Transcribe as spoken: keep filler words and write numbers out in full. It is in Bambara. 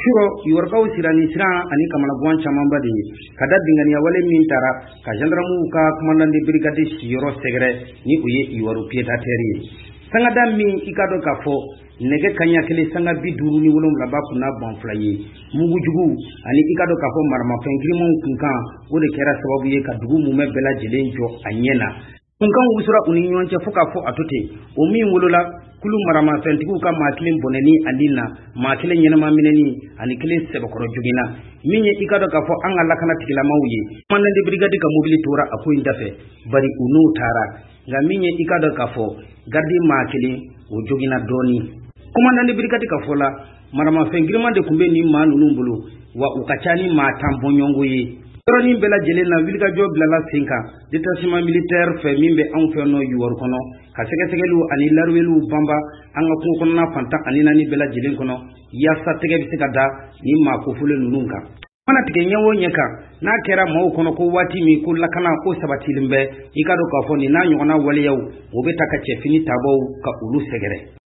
shuro yorkaw sirani sira ani kamala gwan chamamba di kada dingani wale min tara ka gendarmu ka commandant de brigade siyoro segre ni uye iwaru pieta teri sanga dammi ikado kafo nege kanya kele sanga biduru ni wolom laba kuna bonflaye mugu jugu ani ikado kafo marma fengrimon kunkan ode kera sababu ye ka dugu mume bela jelenjo anyena kunkan usura uni nyonche fuka fo atote o min wolola kulu marama fentiku ka makilin boneni andina makilin yenama mineni ani kile sebakoro jugina minye ikado kafo an Allah kana tikila mawuye manne de brigade ka mobili tora ako indafe bari unu tara nga minye ikado kafo gardi makilin o jugina doni kuma nande brigade kafo la marama fengirma de kumbe ni manu numbulu wa ukachani ma tambonyongo ye Toroni bela jelena wilga job la sinka détachement militaire fait mimbe an fe no yuwar kono ka sege segelu ani larwelu bamba an ga ko kono na fanta ani nani bela jelen kono ya sa tege bi da ni ma ko fule nununka mana tege nyawo nyeka na kera maw kono ko wati mi ko lakana ko sabati limbe ikado ka foni na nyona wale yaw obeta ka che fini tabo ka ulu segere